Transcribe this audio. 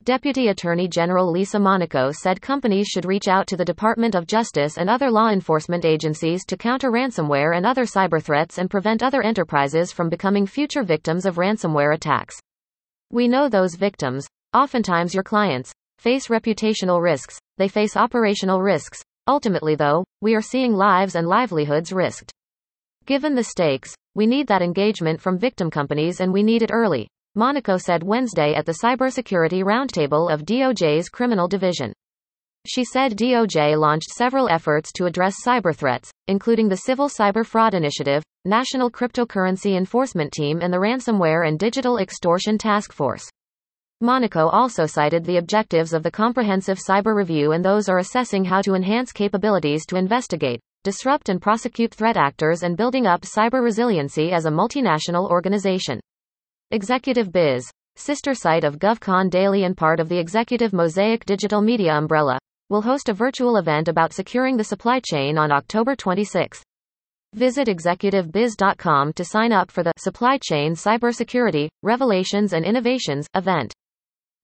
Deputy Attorney General Lisa Monaco said companies should reach out to the Department of Justice and other law enforcement agencies to counter ransomware and other cyber threats and prevent other enterprises from becoming future victims of ransomware attacks. We know those victims, oftentimes your clients, face reputational risks, they face operational risks. Ultimately, though, we are seeing lives and livelihoods risked. Given the stakes, we need that engagement from victim companies, and we need it early, Monaco said Wednesday at the Cybersecurity Roundtable of DOJ's Criminal Division. She said DOJ launched several efforts to address cyber threats, including the Civil Cyber Fraud Initiative, National Cryptocurrency Enforcement Team, and the Ransomware and Digital Extortion Task Force. Monaco also cited the objectives of the Comprehensive Cyber Review, and those are assessing how to enhance capabilities to investigate, disrupt, and prosecute threat actors and building up cyber resiliency as a multinational organization. Executive Biz, sister site of GovCon Daily and part of the Executive Mosaic Digital Media umbrella, will host a virtual event about securing the supply chain on October 26. Visit executivebiz.com to sign up for the Supply Chain Cybersecurity, Revelations and Innovations event.